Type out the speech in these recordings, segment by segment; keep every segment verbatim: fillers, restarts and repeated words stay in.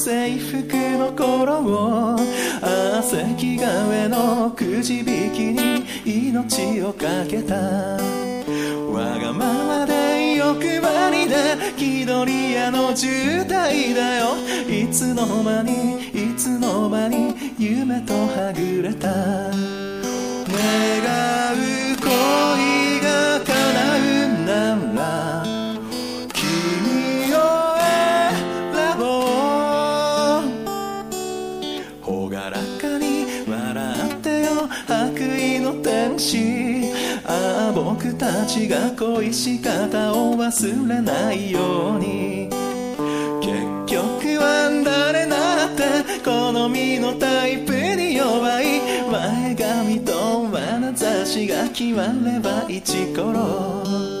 制服の頃を関ヶ上のくじ引きに命をかけた。わがままで欲張りで気取り屋の渋滞だよ。いつの間にいつの間に夢とはぐれた。願う恋が叶うなら君を選ぼう。朗らかに笑ってよ白衣の天使。ああ僕たちが恋し方を忘れないように。結局は誰だって好みのタイプに弱い。前髪と眼差しが決まれば一頃。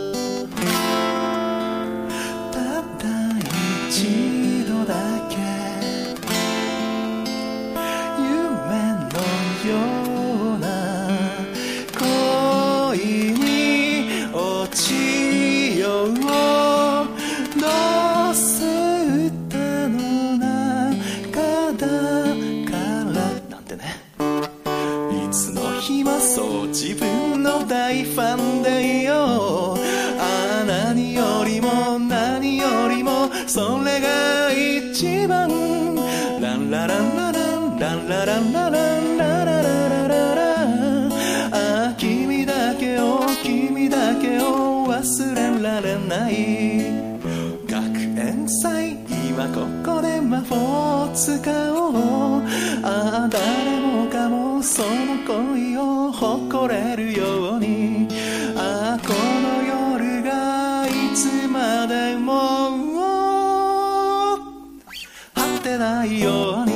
たった一度だけ夢のような恋に落ちよう。どうせ歌の中だからなんてね。いつの日もそう自分の大ファンでいよう。ああ何よりも何よりもそれが一番。ランラランラランランラランラランララララララ。ああ君だけを君だけを忘れられない。学園祭今ここで魔法を使おう。ああ誰もかもその恋を誇れるように。ああこの夜がいつまでも果てないように。